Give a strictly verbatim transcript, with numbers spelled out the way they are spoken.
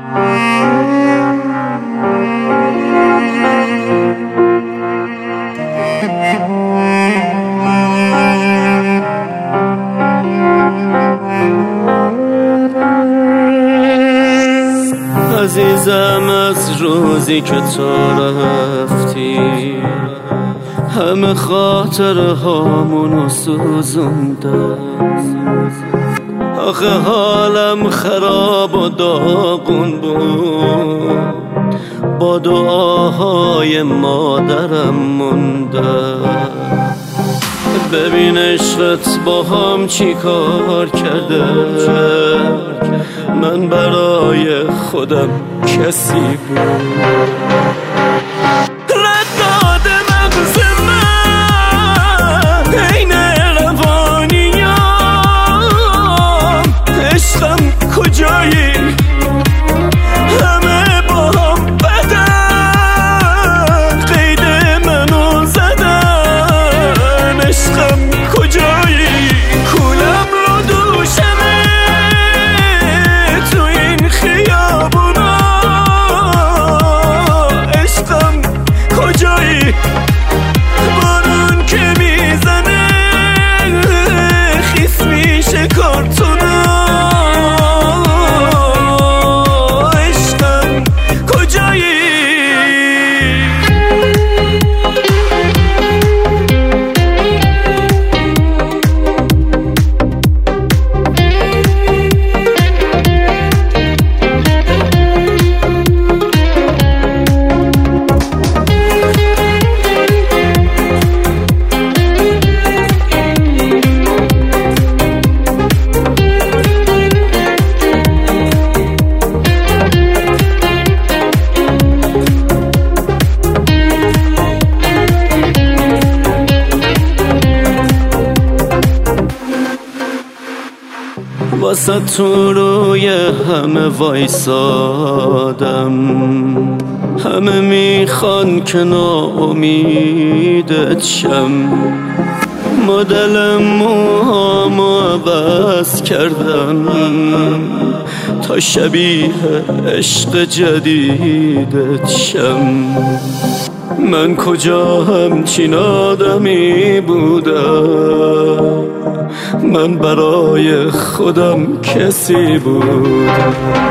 عزیزم از روزی که تو رفتی همه خاطره هامونو سوزونده، آخه حالم خراب و داغون بود، با دعاهای مادرم مونده. ببین عشقت با هم چی کار کرده، من برای خودم کسی بود. رداد مغز من عین روانیام، عشقم کجایی؟ همه با هم بدن، قید منو زدن، عشقم کجایی؟ کولم رو دوشمه تو این خیابونا، عشقم کجایی؟ بارون که میزنه خیس میشه کارتونا، عشقم کجایی؟ واسه تو روی همه وایسادم، همه میخوان که ناامیدت شم، مدل موهامو عوض کردم تا شبیه عشق جدیدت شم. من کجا همچین آدمی بودم، من برای خودم کسی بودم.